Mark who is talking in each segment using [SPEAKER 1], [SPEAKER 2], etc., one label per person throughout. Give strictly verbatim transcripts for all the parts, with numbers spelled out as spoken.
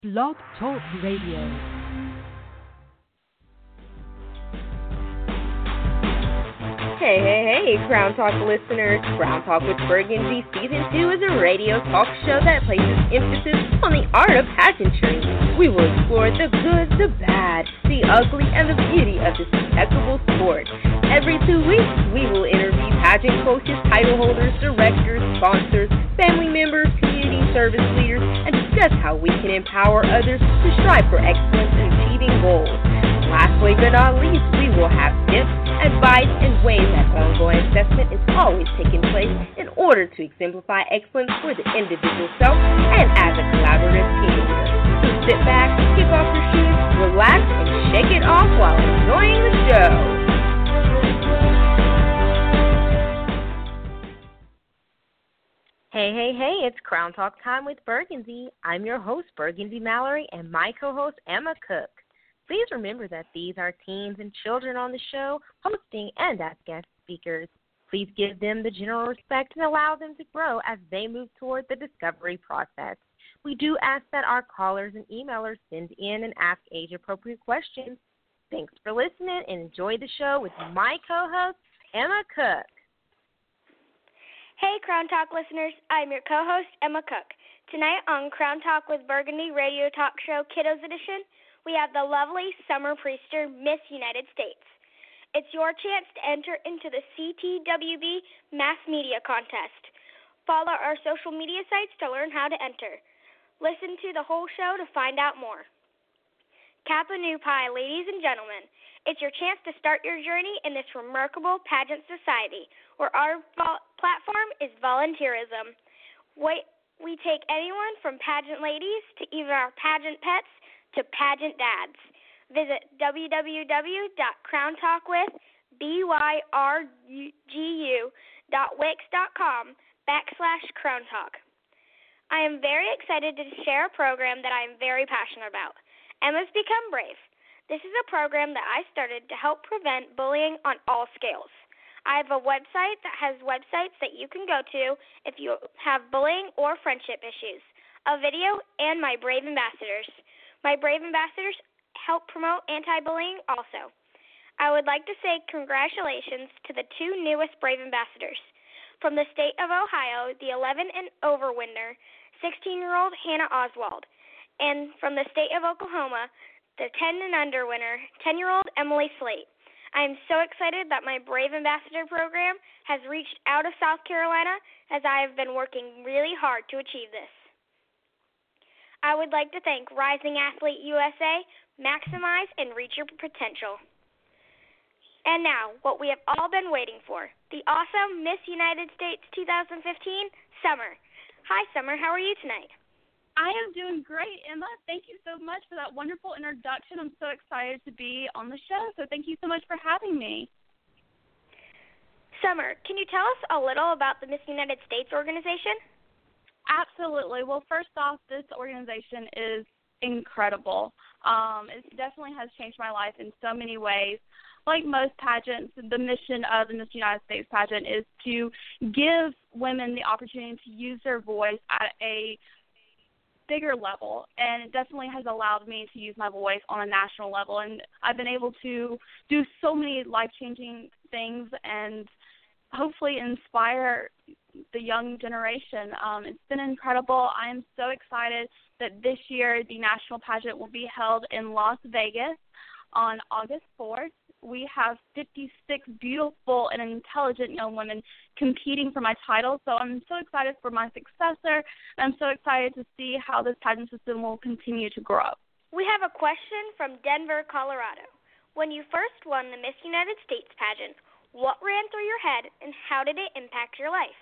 [SPEAKER 1] Blog Talk Radio.
[SPEAKER 2] Hey, hey, hey, Crown Talk listeners. Crown Talk with Burgundy Season two is a radio talk show that places emphasis on the art of pageantry. We will explore the good, the bad, the ugly, and the beauty of this impeccable sport. Every two weeks, we will interview pageant coaches, title holders, directors, sponsors, family members, community service leaders, and discuss how we can empower others to strive for excellence in achieving goals. Lastly but not least, we will have tips, advice, and ways that ongoing assessment is always taking place in order to exemplify excellence for the individual self and as a collaborative team leader. So sit back, kick off your shoes, relax, and shake it off while enjoying the show. Hey, hey, hey, it's Crown Talk time with Burgundy. I'm your host, Burgundy Mallory, and my co-host, Emma Cook. Please remember that these are teens and children on the show, hosting and as guest speakers. Please give them the general respect and allow them to grow as they move toward the discovery process. We do ask that our callers and emailers send in and ask age-appropriate questions. Thanks for listening and enjoy the show with my co-host, Emma Cook.
[SPEAKER 3] Hey, Crown Talk listeners. I'm your co-host, Emma Cook. Tonight on Crown Talk with Burgundy Radio Talk Show Kiddos Edition, we have the lovely Summer Priester, Miss United States. It's your chance to enter into the C T W B Mass Media Contest. Follow our social media sites to learn how to enter. Listen to the whole show to find out more. Kappa Nu Pi, ladies and gentlemen, it's your chance to start your journey in this remarkable pageant society, where our vo- platform is volunteerism. We, we take anyone from pageant ladies to even our pageant pets to pageant dads. Visit w w w dot crown talk with byrgu dot wix dot com backslash crown talk. I am very excited to share a program that I am very passionate about. Emma's Become Brave. This is a program that I started to help prevent bullying on all scales. I have a website that has websites that you can go to if you have bullying or friendship issues, a video, and my Brave Ambassadors. My Brave Ambassadors help promote anti-bullying also. I would like to say congratulations to the two newest Brave Ambassadors. From the state of Ohio, the eleven and over winner, sixteen-year-old Hannah Oswald. And from the state of Oklahoma, the ten and under winner, ten-year-old Emily Slate. I am so excited that my Brave Ambassador program has reached out of South Carolina, as I have been working really hard to achieve this. I would like to thank Rising Athlete U S A, Maximize, and Reach Your Potential. And now, what we have all been waiting for, the awesome Miss United States twenty fifteen, Summer. Hi, Summer. How are you tonight?
[SPEAKER 4] I am doing great, Emma. Thank you so much for that wonderful introduction. I'm so excited to be on the show, so thank you so much for having me.
[SPEAKER 3] Summer, can you tell us a little about the Miss United States organization?
[SPEAKER 4] Absolutely. Well, first off, this organization is incredible. Um, it definitely has changed my life in so many ways. Like most pageants, the mission of the Miss United States pageant is to give women the opportunity to use their voice at a bigger level, and it definitely has allowed me to use my voice on a national level, and I've been able to do so many life-changing things and hopefully inspire the young generation. Um, it's been incredible. I am so excited that this year the national pageant will be held in Las Vegas on August fourth. We have fifty-six beautiful and intelligent young women competing for my title, so I'm so excited for my successor, and I'm so excited to see how this pageant system will continue to grow.
[SPEAKER 3] We have a question from Denver, Colorado. When you first won the Miss United States pageant, what ran through your head, and how did it impact your life?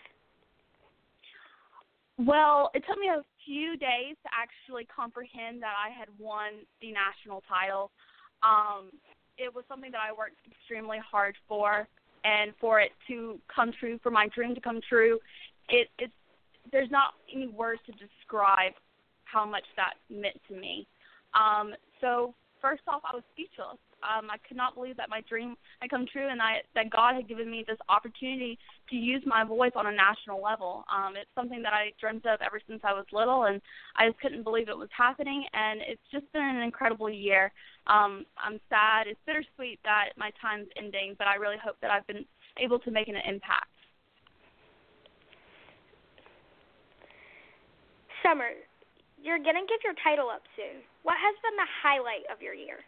[SPEAKER 4] Well, it took me a few days to actually comprehend that I had won the national title. Um, it was something that I worked extremely hard for, and for it to come true, for my dream to come true, it, it's, there's not any words to describe how much that meant to me. Um, so first off, I was speechless. Um, I could not believe that my dream had come true and I, that God had given me this opportunity to use my voice on a national level. Um, it's something that I dreamt of ever since I was little, and I just couldn't believe it was happening, and it's just been an incredible year. Um, I'm sad. It's bittersweet that my time's ending, but I really hope that I've been able to make an impact.
[SPEAKER 3] Summer, you're going to give your title up soon. What has been the highlight of your year?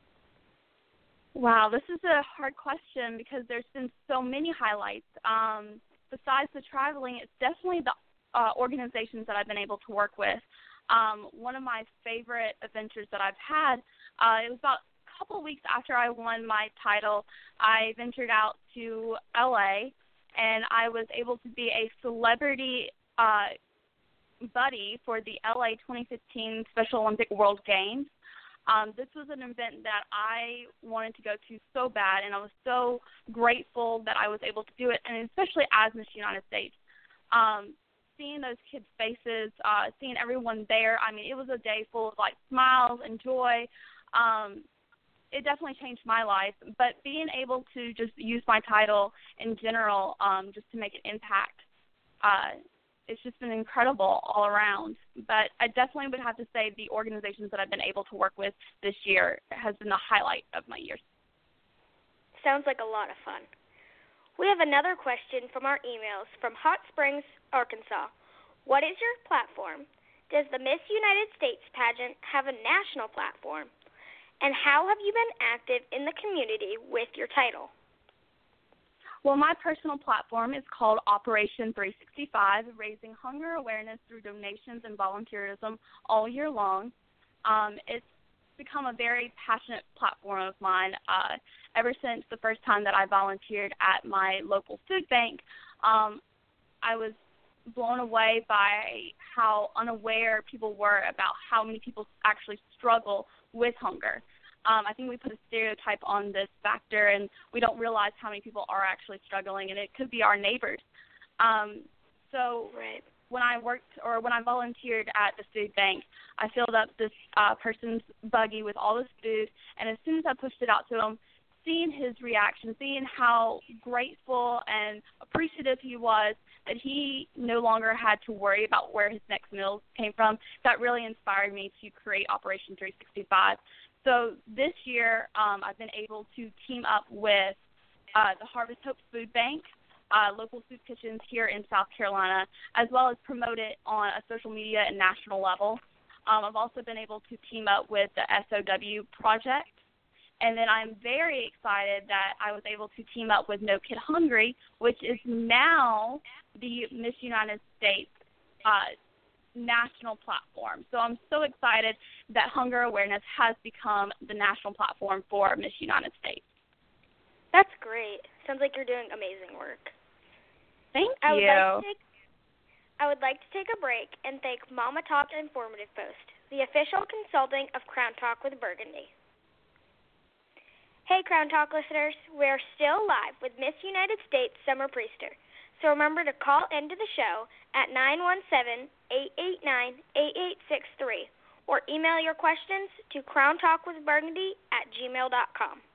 [SPEAKER 4] Wow, this is a hard question because there's been so many highlights. Um, besides the traveling, it's definitely the uh, organizations that I've been able to work with. Um, one of my favorite adventures that I've had, uh, it was about a couple of weeks after I won my title, I ventured out to L A, and I was able to be a celebrity uh, buddy for the L A twenty fifteen Special Olympic World Games. Um, this was an event that I wanted to go to so bad, and I was so grateful that I was able to do it, and especially as Miss United States. Um, seeing those kids' faces, uh, seeing everyone there, I mean, it was a day full of, like, smiles and joy. Um, it definitely changed my life, but being able to just use my title in general um, just to make an impact, uh, it's just been incredible all around. But I definitely would have to say the organizations that I've been able to work with this year has been the highlight of my year.
[SPEAKER 3] Sounds like a lot of fun. We have another question from our emails from Hot Springs, Arkansas. What is your platform? Does the Miss United States pageant have a national platform? And how have you been active in the community with your title?
[SPEAKER 4] Well, my personal platform is called Operation three sixty-five, raising hunger awareness through donations and volunteerism all year long. Um, it's become a very passionate platform of mine. Uh, ever since the first time that I volunteered at my local food bank, um, I was blown away by how unaware people were about how many people actually struggle with hunger. Um, I think we put a stereotype on this factor, and we don't realize how many people are actually struggling, and it could be our neighbors. Um, so
[SPEAKER 3] right.
[SPEAKER 4] when I worked or when I volunteered at the food bank, I filled up this uh, person's buggy with all this food, and as soon as I pushed it out to him, seeing his reaction, seeing how grateful and appreciative he was that he no longer had to worry about where his next meal came from, that really inspired me to create Operation three sixty-five. So this year, um, I've been able to team up with uh, the Harvest Hope Food Bank, uh, local soup kitchens here in South Carolina, as well as promote it on a social media and national level. Um, I've also been able to team up with the S O W Project. And then I'm very excited that I was able to team up with No Kid Hungry, which is now the Miss United States uh, national platform. So I'm so excited that hunger awareness has become the national platform for Miss United States.
[SPEAKER 3] That's great. Sounds like you're doing amazing work.
[SPEAKER 4] Thank
[SPEAKER 3] I would
[SPEAKER 4] you.
[SPEAKER 3] Like to take, I would like to take a break and thank Mama Talk Informative Post, the official consulting of Crown Talk with Burgundy. Hey, Crown Talk listeners, we're still live with Miss United States Summer Priester. So remember to call into the show at nine one seven, eight eight nine, eight eight six three or email your questions to crowntalkwithburgundy at gmail dot com.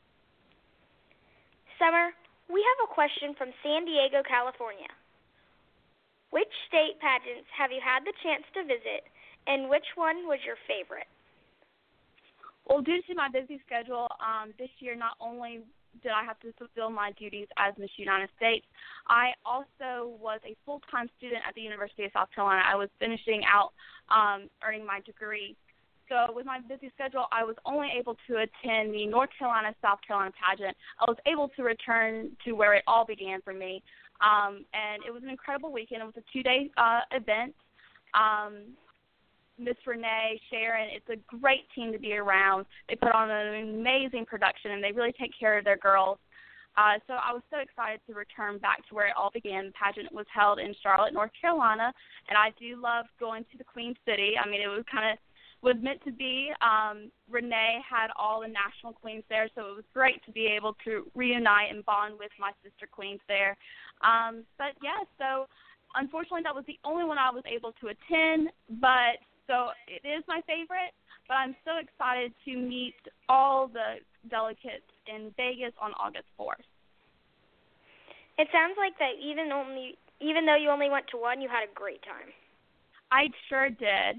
[SPEAKER 3] Summer, we have a question from San Diego, California. Which state pageants have you had the chance to visit, and which one was your favorite?
[SPEAKER 4] Well, due to my busy schedule, um, this year not only did I have to fulfill my duties as Miss United States, I also was a full-time student at the University of South Carolina. I was finishing out um, earning my degree. So with my busy schedule, I was only able to attend the North Carolina-South Carolina pageant. I was able to return to where it all began for me, um, and it was an incredible weekend. It was a two-day uh, event. Um, Miss Renee, Sharon, it's a great team to be around. They put on an amazing production, and they really take care of their girls. Uh, so I was so excited to return back to where it all began. The pageant was held in Charlotte, North Carolina, and I do love going to the Queen City. I mean, it was kind of was meant to be. Um, Renee had all the national queens there, so it was great to be able to reunite and bond with my sister queens there. Um, but, yeah, so unfortunately that was the only one I was able to attend, but so it is my favorite, but but I'm so excited to meet all the delegates in Vegas on August fourth.
[SPEAKER 3] It sounds like that even only even though you only went to one, you had a great time.
[SPEAKER 4] I sure did.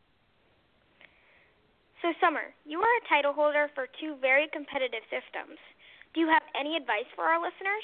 [SPEAKER 3] So, Summer, you are a title holder for two very competitive systems. Do you have any advice for our listeners?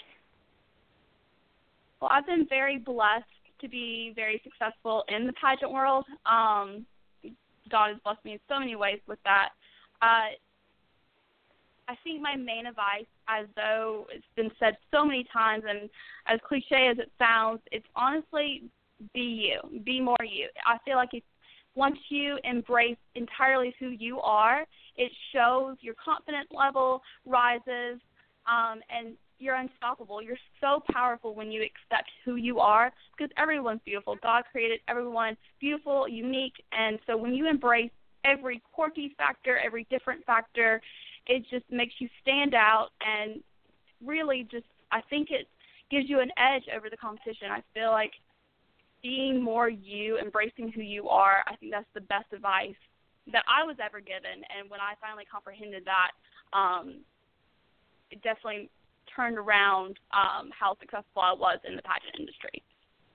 [SPEAKER 4] Well, I've been very blessed to be very successful in the pageant world. Um, God has blessed me in so many ways with that. Uh, I think my main advice, as though it's been said so many times, and as cliche as it sounds, it's honestly be you. Be more you. I feel like if once you embrace entirely who you are, it shows your confidence level rises, um, and you're unstoppable. You're so powerful when you accept who you are, because everyone's beautiful. God created everyone beautiful, unique, and so when you embrace every quirky factor, every different factor, it just makes you stand out, and really just, I think it gives you an edge over the competition. I feel like being more you, embracing who you are, I think that's the best advice that I was ever given. And when I finally comprehended that, um, it definitely turned around um, how successful I was in the pageant industry.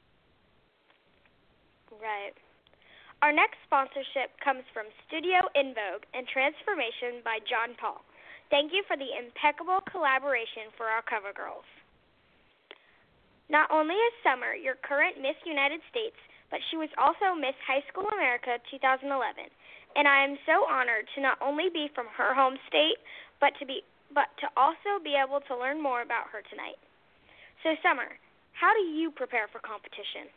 [SPEAKER 3] Right. Our next sponsorship comes from Studio In Vogue and Transformation by John Paul. Thank you for the impeccable collaboration for our cover girls. Not only is Summer your current Miss United States, but she was also Miss High School America two thousand eleven, and I am so honored to not only be from her home state, but to be but to also be able to learn more about her tonight. So, Summer, how do you prepare for competition?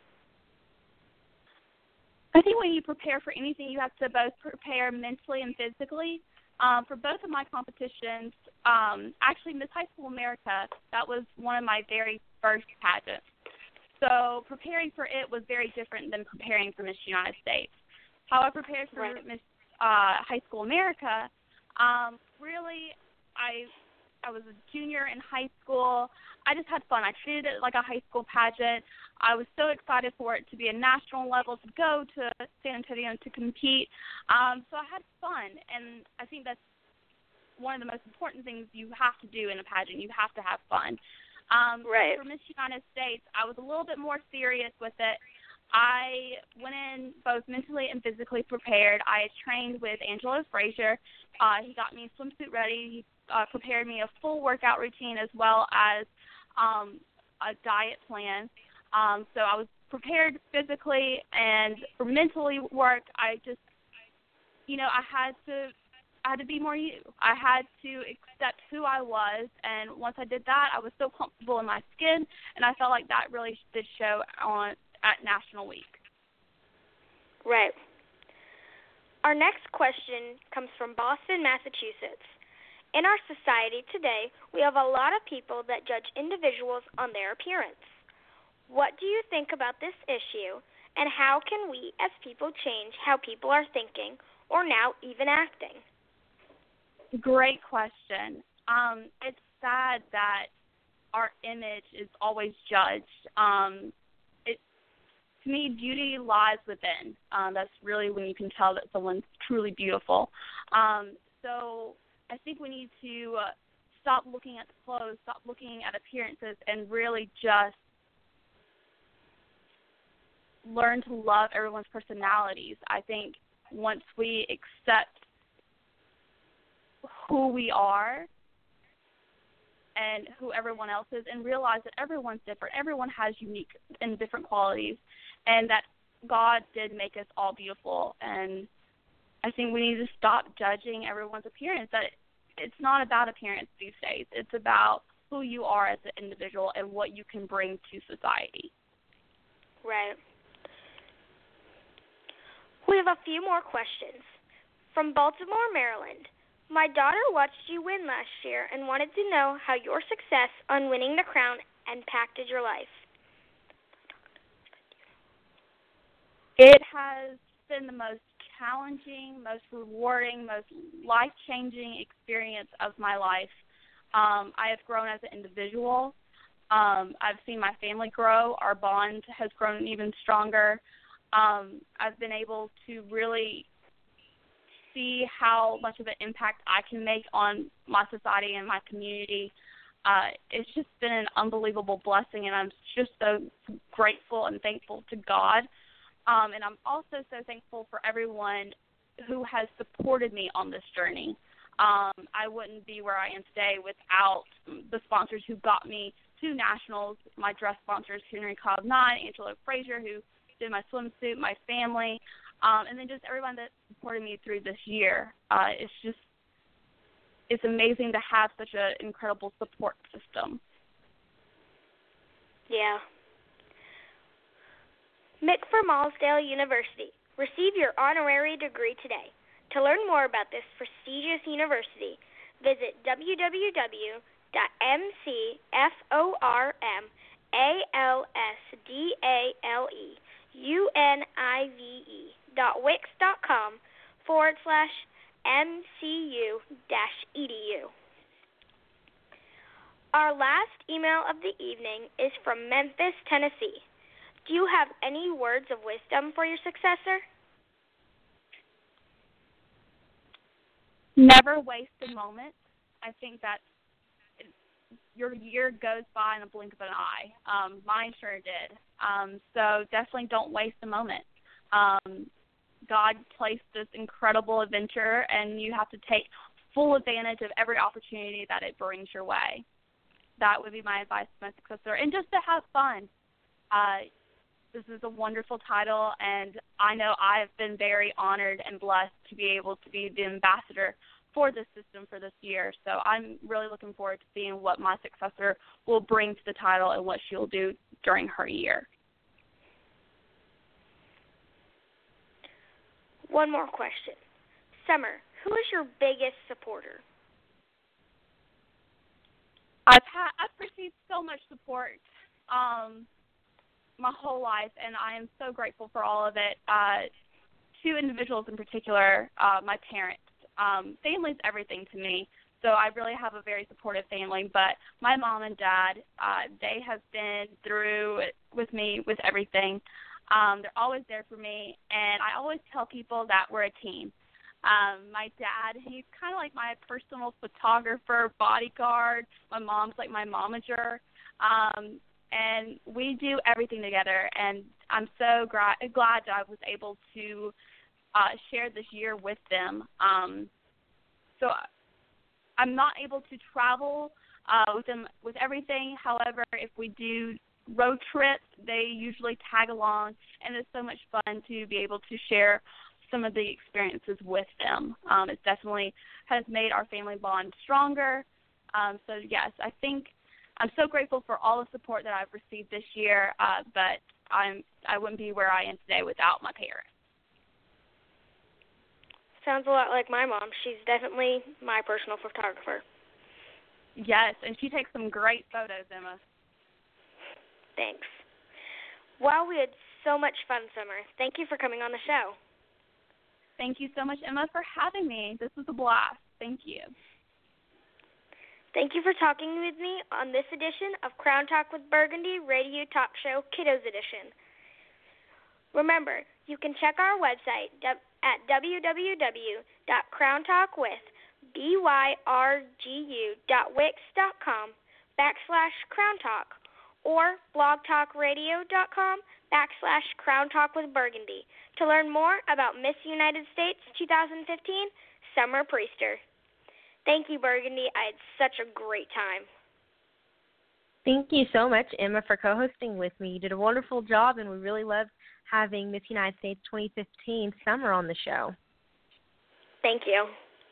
[SPEAKER 4] I think when you prepare for anything, you have to both prepare mentally and physically. Um, for both of my competitions, um, actually Miss High School America, that was one of my very first pageants. So preparing for it was very different than preparing for Miss United States. How I prepared for right. Miss uh, High School America, um, really, I I was a junior in high school. I just had fun. I treated it like a high school pageant. I was so excited for it to be a national level, to go to San Antonio to compete. Um, so I had fun, and I think that's one of the most important things you have to do in a pageant. You have to have fun. Um,
[SPEAKER 3] right.
[SPEAKER 4] For Miss United States, I was a little bit more serious with it. I went in both mentally and physically prepared. I trained with Angelo Frazier. Uh, he got me swimsuit ready. He uh, prepared me a full workout routine as well as um, a diet plan. Um, so I was prepared physically, and for mentally work, I just, you know, I had to, I had to be more you. I had to accept who I was, and once I did that, I was so comfortable in my skin, and I felt like that really did show on at National Week.
[SPEAKER 3] Right. Our next question comes from Boston, Massachusetts. In our society today, we have a lot of people that judge individuals on their appearance. What do you think about this issue, and how can we as people change how people are thinking or now even acting?
[SPEAKER 4] Great question. Um, it's sad that our image is always judged. Um, it, to me, beauty lies within. Um, that's really when you can tell that someone's truly beautiful. Um, so I think we need to uh, stop looking at the clothes, stop looking at appearances, and really just learn to love everyone's personalities. I think once we accept who we are and who everyone else is, and realize that everyone's different, everyone has unique and different qualities, and that God did make us all beautiful. And I think we need to stop judging everyone's appearance. That it's not about appearance these days. It's about who you are as an individual and what you can bring to society.
[SPEAKER 3] Right. We have a few more questions. From Baltimore, Maryland. My daughter watched you win last year and wanted to know how your success on winning the crown impacted your life.
[SPEAKER 4] It has been the most challenging, most rewarding, most life-changing experience of my life. Um, I have grown as an individual. Um, I've seen my family grow. Our bond has grown even stronger. Um, I've been able to really see how much of an impact I can make on my society and my community, uh, it's just been an unbelievable blessing, and I'm just so grateful and thankful to God. Um, and I'm also so thankful for everyone who has supported me on this journey. Um, I wouldn't be where I am today without the sponsors who got me to nationals, my dress sponsors, Henry Cobb nine, Angela Frazier, who did my swimsuit, my family, um, and then just everyone that supported me through this year. Uh, it's just, it's amazing to have such an incredible support system.
[SPEAKER 3] Yeah. McPhermaulsdale University. Receive your honorary degree today. To learn more about this prestigious university, visit w w w dot m c f o r m a l s d a l e u n i v e dot wix dot com forward slash m c u dash e d u. Our last email of the evening is from Memphis, Tennessee. Do you have any words of wisdom for your successor?
[SPEAKER 4] Never waste a moment. I think that your year goes by in a blink of an eye. Um, mine sure did. Um, so definitely don't waste a moment. Um, God placed this incredible adventure, and you have to take full advantage of every opportunity that it brings your way. That would be my advice to my successor. And just to have fun. Uh, this is a wonderful title, and I know I have been very honored and blessed to be able to be the ambassador for this system for this year. So I'm really looking forward to seeing what my successor will bring to the title and what she'll do during her year.
[SPEAKER 3] One more question. Summer, who is your biggest supporter?
[SPEAKER 4] I've had I've received so much support um, my whole life, and I am so grateful for all of it. Uh, two individuals in particular, uh, my parents. Um, family is everything to me, so I really have a very supportive family. But my mom and dad, uh, they have been through with me with everything. Um, they're always there for me, and I always tell people that we're a team. Um, my dad, he's kind of like my personal photographer, bodyguard. My mom's like my momager. Um, and we do everything together, and I'm so gra- glad that I was able to uh, share this year with them. Um, so I'm not able to travel uh, with them with everything. However, if we do road trips, they usually tag along, and it's so much fun to be able to share some of the experiences with them. Um, it definitely has made our family bond stronger. Um, so, yes, I think I'm so grateful for all the support that I've received this year, uh, but I'm, I wouldn't be where I am today without my parents.
[SPEAKER 3] Sounds a lot like my mom. She's definitely my personal photographer.
[SPEAKER 4] Yes, and she takes some great photos, Emma.
[SPEAKER 3] Thanks. Well, we had so much fun, Summer. Thank you for coming on the show.
[SPEAKER 4] Thank you so much, Emma, for having me. This was a blast. Thank you.
[SPEAKER 3] Thank you for talking with me on this edition of Crown Talk with Burgundy Radio Talk Show Kiddos Edition. Remember, you can check our website at w w w dot crown talk with byrgu.wix.com backslash crown talk or blogtalkradio.com backslash crown talk with Burgundy to learn more about Miss United States twenty fifteen, Summer Priester. Thank you, Burgundy. I had such a great time.
[SPEAKER 2] Thank you so much, Emma, for co-hosting with me. You did a wonderful job, and we really loved having Miss United States twenty fifteen Summer on the show.
[SPEAKER 3] Thank you.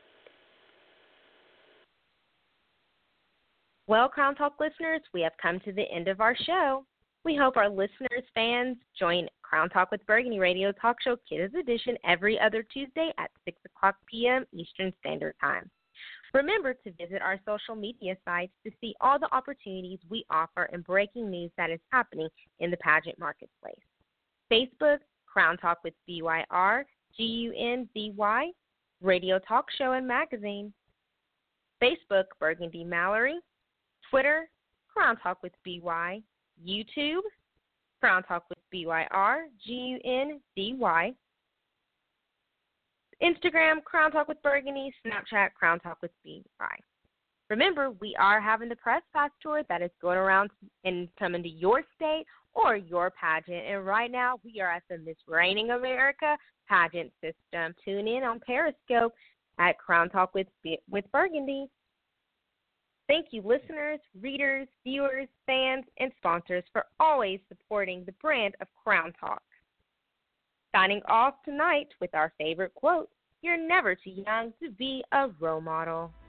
[SPEAKER 2] Well, Crown Talk listeners, we have come to the end of our show. We hope our listeners, fans, join Crown Talk with Burgundy Radio Talk Show Kiddos Edition every other Tuesday at six o'clock p.m. Eastern Standard Time. Remember to visit our social media sites to see all the opportunities we offer and breaking news that is happening in the pageant marketplace. Facebook, Crown Talk with B Y R, G U N D Y, Radio Talk Show and Magazine. Facebook, Burgundy Mallory. Twitter, Crown Talk with B Y. YouTube, Crown Talk with B Y R, G U N D Y. Instagram, Crown Talk with Burgundy, Snapchat, Crown Talk with B Y. Remember, we are having the Press Pass Tour that is going around and coming to your state or your pageant. And right now, we are at the Miss Reigning America pageant system. Tune in on Periscope at Crown Talk with, with Burgundy. Thank you, listeners, readers, viewers, fans, and sponsors for always supporting the brand of Crown Talk. Signing off tonight with our favorite quote, "You're never too young to be a role model."